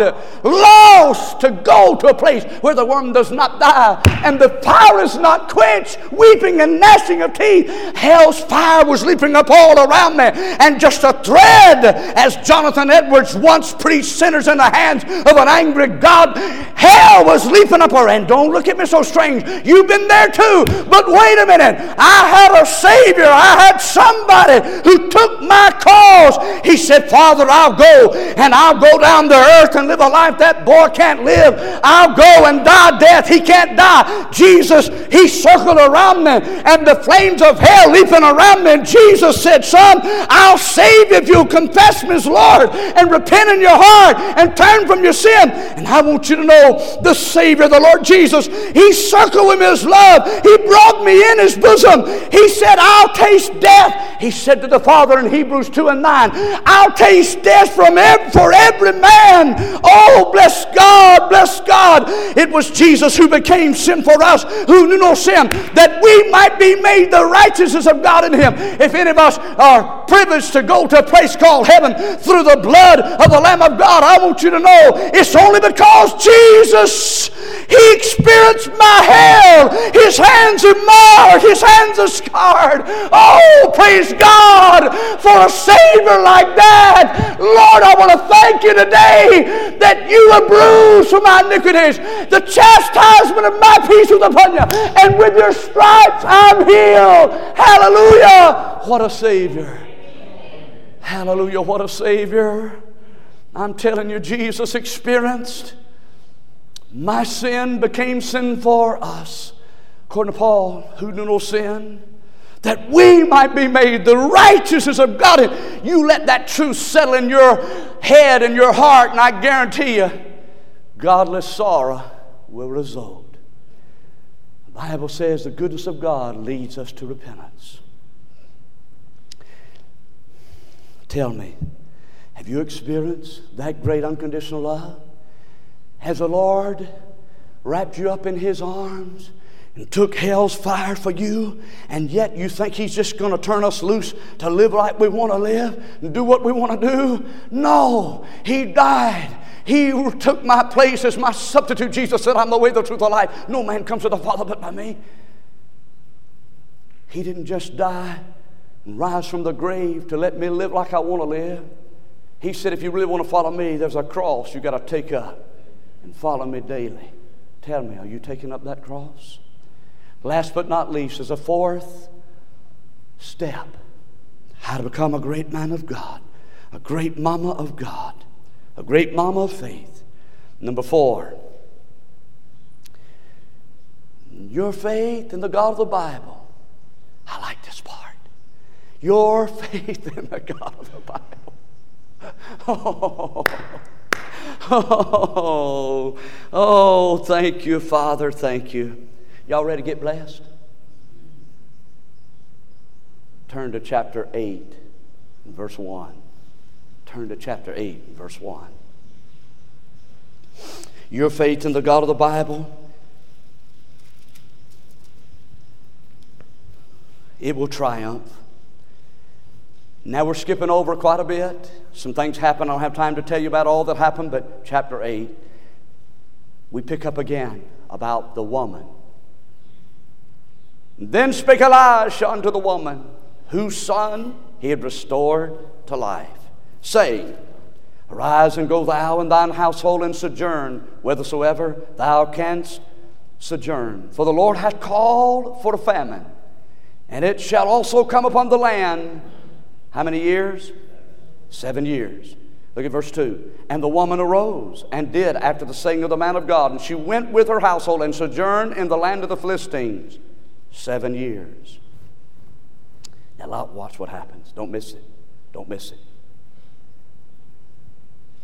lost to go to a place where the worm does not die and the fire is not quenched, weeping and gnashing of teeth. Hell's fire was leaping up all around me, and just a thread, as Jonathan Edwards once preached, sinners in the hands of an angry God. Hell was leaping up her. And don't look at me so strange. You've been there too. But wait a minute. I had a Savior. I had somebody who took my cause. He said, Father, I'll go, and I'll go down to earth and live a life that boy can't live. I'll go and die death. He can't die. Jesus, he circled around me, and the flames of hell leaping around me. And Jesus said, Son, I'll save you if you'll confess me as Lord and repent in your heart and turn from your sin. And I want you to know the Savior, the Lord Jesus, he circled with me his love. He brought me in his bosom. He said, I'll taste death. He said to the Father in Hebrews two and nine, I'll taste death from every, for every man. Oh, bless God, bless God. It was Jesus who became sin for us, who knew no sin, that we might be made the righteousness of God in him. If any of us are privileged to go to a place called heaven through the blood of the Lamb of God, I want you to know it's only because Because Jesus, he experienced my hell. His hands are marred. His hands are scarred. Oh, praise God for a Savior like that. Lord, I want to thank you today that you were bruised for my iniquities. The chastisement of my peace was upon you. And with your stripes I'm healed. Hallelujah. What a Savior. Hallelujah. What a Savior. I'm telling you, Jesus experienced my sin, became sin for us. According to Paul, who knew no sin, that we might be made the righteousness of God. And you let that truth settle in your head and your heart, and I guarantee you, godless sorrow will result. The Bible says the goodness of God leads us to repentance. Tell me, have you experienced that great unconditional love? Has the Lord wrapped you up in his arms and took hell's fire for you, and yet you think he's just going to turn us loose to live like we want to live and do what we want to do? No, he died. He took my place as my substitute. Jesus said, I'm the way, the truth, the life. No man comes to the Father but by me. He didn't just die and rise from the grave to let me live like I want to live. He said, if you really want to follow me, there's a cross you got to take up and follow me daily. Tell me, are you taking up that cross? Last but not least, as a fourth step, how to become a great man of God, a great mama of God, a great mama of faith. Number four, your faith in the God of the Bible. I like this part. Your faith in the God of the Bible. Oh, oh, oh, thank you, Father, thank you. Y'all ready to get blessed? Turn to chapter eight, verse one. Turn to chapter eight, verse one. Your faith in the God of the Bible, it will triumph. Now we're skipping over quite a bit. Some things happen. I don't have time to tell you about all that happened, but chapter eight, we pick up again about the woman. Then spake Elijah unto the woman, whose son he had restored to life, saying, Arise and go thou and thine household and sojourn whithersoever thou canst sojourn. For the Lord hath called for a famine, and it shall also come upon the land. How many years? Seven years. Look at verse two. And the woman arose and did after the saying of the man of God, and she went with her household and sojourned in the land of the Philistines seven years. Now watch what happens. Don't miss it. Don't miss it.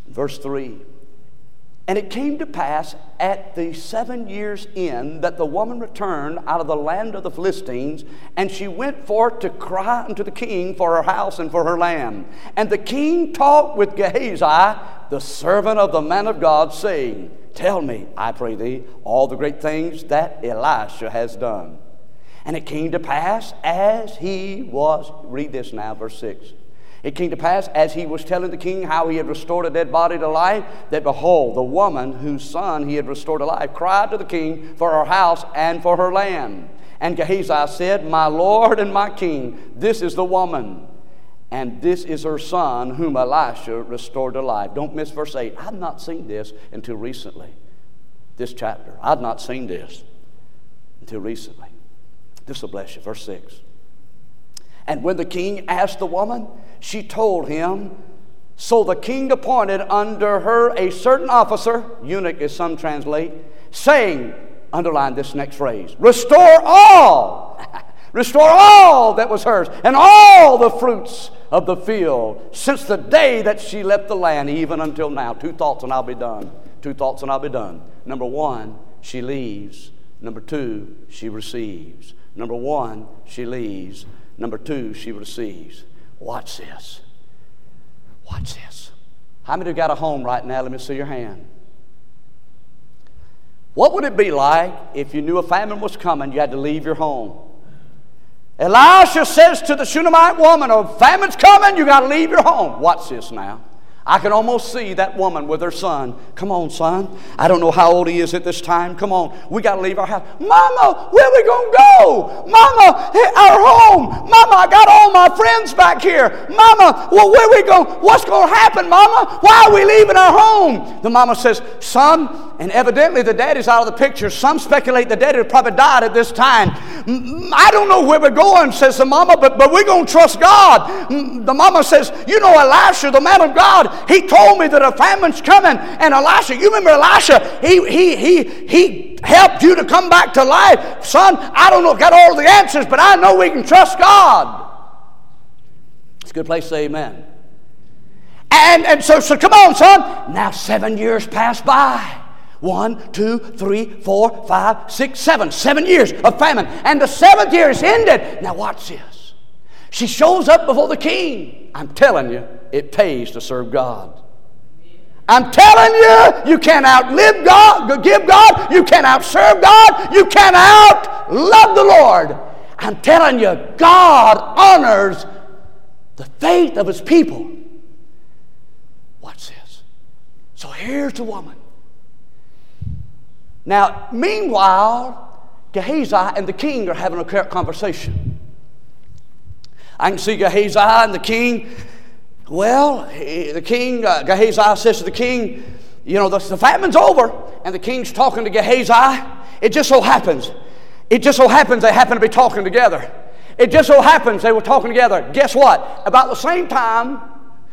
Verse three. And it came to pass at the seven years' end that the woman returned out of the land of the Philistines, and she went forth to cry unto the king for her house and for her land. And the king talked with Gehazi, the servant of the man of God, saying, Tell me, I pray thee, all the great things that Elisha has done. And it came to pass as he was, read this now, verse six. It came to pass, as he was telling the king how he had restored a dead body to life, that behold, the woman whose son he had restored to life cried to the king for her house and for her land. And Gehazi said, My lord and my king, this is the woman, and this is her son whom Elisha restored to life. Don't miss verse eight. I've not seen this until recently, this chapter. I've not seen this until recently. This will bless you. Verse six. And when the king asked the woman, she told him. So the king appointed under her a certain officer, eunuch as some translate, saying, underline this next phrase, Restore all, restore all that was hers, and all the fruits of the field, since the day that she left the land, even until now. Two thoughts and I'll be done. Two thoughts and I'll be done. Number one, she leaves. Number two, she receives. Number one, she leaves. Number two, she receives. Watch this. Watch this. How many have got a home right now? Let me see your hand. What would it be like if you knew a famine was coming, you had to leave your home? Elisha says to the Shunammite woman, a famine's coming, you got to leave your home. Watch this now. I can almost see that woman with her son. Come on, son. I don't know how old he is at this time. Come on. We got to leave our house. Mama, where are we going to go? Mama, our home. Mama, I got all my friends back here. Mama, well, where are we going? What's going to happen, Mama? Why are we leaving our home? The mama says, son, and evidently the daddy's out of the picture. Some speculate the daddy probably died at this time. I don't know where we're going, says the mama, but, but we're going to trust God. The mama says, you know Elisha, the man of God, he told me that a famine's coming. And Elisha, you remember Elisha, he, he, he, he helped you to come back to life. Son, I don't know, got all the answers, but I know we can trust God. It's a good place to say amen. And, and so, so come on, son. Now seven years pass by. One, two, three, four, five, six, seven. Seven years of famine. And the seventh year is ended. Now watch this. She shows up before the king. I'm telling you, it pays to serve God. I'm telling you, you can't outlive God, give God. You can't outserve God. You can't outlove the Lord. I'm telling you, God honors the faith of His people. Watch this. So here's the woman. Now, meanwhile, Gehazi and the king are having a conversation. I can see Gehazi and the king. Well, the king, uh, Gehazi says to the king, you know, the, the famine's over. And the king's talking to Gehazi. It just so happens, it just so happens they happen to be talking together. It just so happens they were talking together. Guess what? About the same time,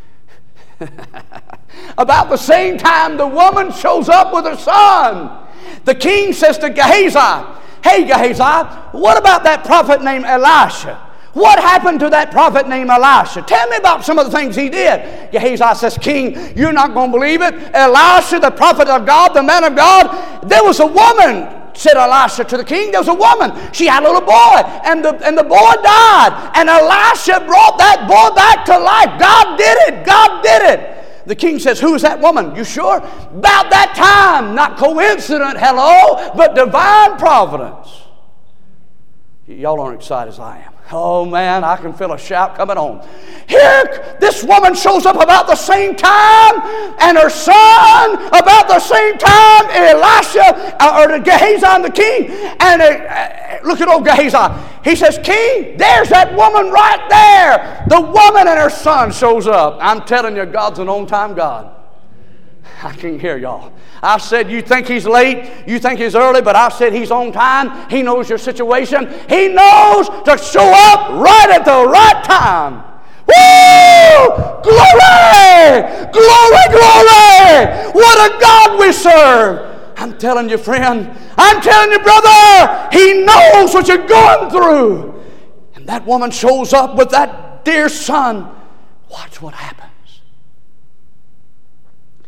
about the same time the woman shows up with her son. The king says to Gehazi, hey Gehazi, what about that prophet named Elisha? What happened to that prophet named Elisha? Tell me about some of the things he did. Gehazi says, King, you're not going to believe it. Elisha, the prophet of God, the man of God, there was a woman, said Elisha to the king. There was a woman. She had a little boy, and the, and the boy died. And Elisha brought that boy back to life. God did it. God did it. The king says, who is that woman? You sure? About that time. Not coincident, hello, but divine providence. Y'all aren't excited as I am. Oh man, I can feel a shout coming on. Here, this woman shows up about the same time, and her son about the same time, Elisha, or Gehazi and the king. And uh, look at old Gehazi. He says, King, there's that woman right there. The woman and her son shows up. I'm telling you, God's an on-time God. I can't hear y'all. I said you think He's late, you think He's early, but I said He's on time. He knows your situation. He knows to show up right at the right time. Woo! Glory! Glory, glory! What a God we serve! I'm telling you, friend, I'm telling you, brother, He knows what you're going through. And that woman shows up with that dear son. Watch what happens.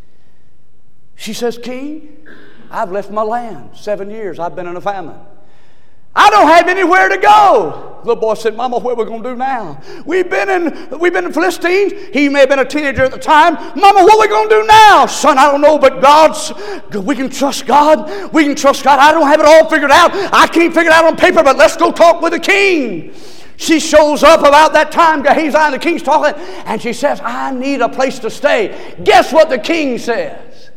She says, King, I've left my land. Seven years I've been in a famine. I don't have anywhere to go. The little boy said, Mama, what are we going to do now? We've been in we've been in Philistines. He may have been a teenager at the time. Mama, what are we going to do now? Son, I don't know, but God's, we can trust God. We can trust God. I don't have it all figured out. I can't figure it out on paper, but let's go talk with the king. She shows up about that time. Gehazi and the king's talking, and she says, I need a place to stay. Guess what the king says?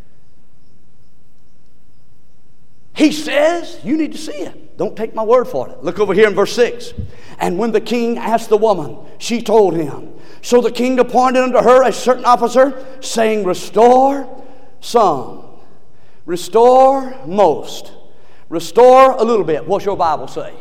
He says, you need to see it. Don't take my word for it. Look over here in verse six. And when the king asked the woman, she told him. So the king appointed unto her a certain officer, saying, restore some, restore most, restore a little bit. What's your Bible say?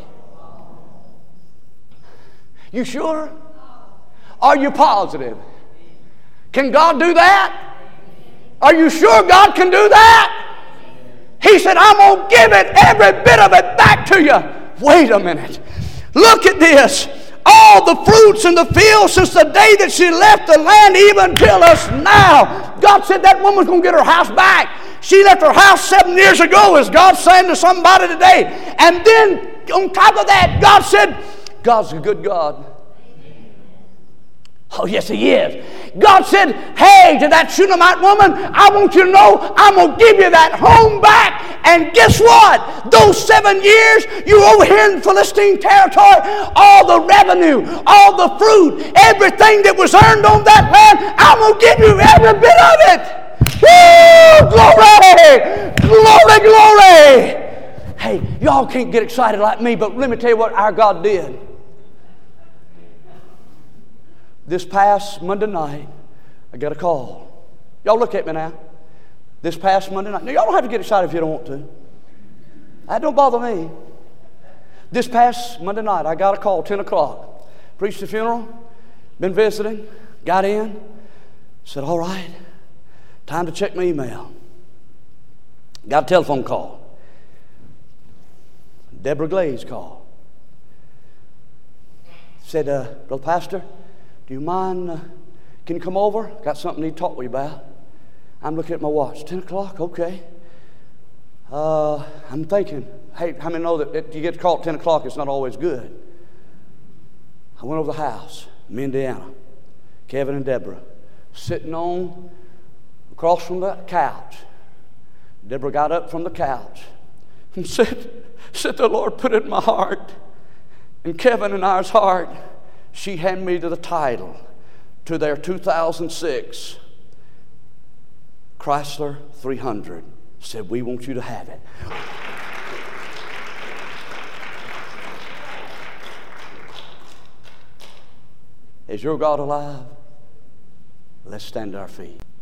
You sure? Are you positive? Can God do that? Are you sure God can do that? He said, I'm going to give it, every bit of it, back to you. Wait a minute. Look at this. All the fruits in the field since the day that she left the land, even till us now. God said that woman's going to get her house back. She left her house seven years ago, as God's saying to somebody today. And then, on top of that, God said, God's a good God. Oh, yes, He is. God said, hey, to that Shunammite woman, I want you to know I'm going to give you that home back. And guess what? Those seven years you were over here in Philistine territory, all the revenue, all the fruit, everything that was earned on that land, I'm going to give you every bit of it. Woo! Glory! Glory, glory! Hey, y'all can't get excited like me, but let me tell you what our God did. This past Monday night, I got a call. Y'all look at me now. This past Monday night. Now, y'all don't have to get excited if you don't want to. That don't bother me. This past Monday night, I got a call, ten o'clock. Preached the funeral, been visiting, got in, said, all right, time to check my email. Got a telephone call. Deborah Glaze called. Said, uh, Brother Pastor, do you mind, uh, can you come over? Got something I need to talk with you about. I'm looking at my watch. ten o'clock, okay. Uh, I'm thinking, hey, how many know that if you get called at ten o'clock, it's not always good? I went over to the house, me and Deanna, Kevin and Deborah, sitting on, across from the couch. Deborah got up from the couch and said, said the Lord put it in my heart, and Kevin and I's heart. She handed me to the title to their two thousand six Chrysler three hundred. Said, we want you to have it. Is your God alive? Let's stand to our feet.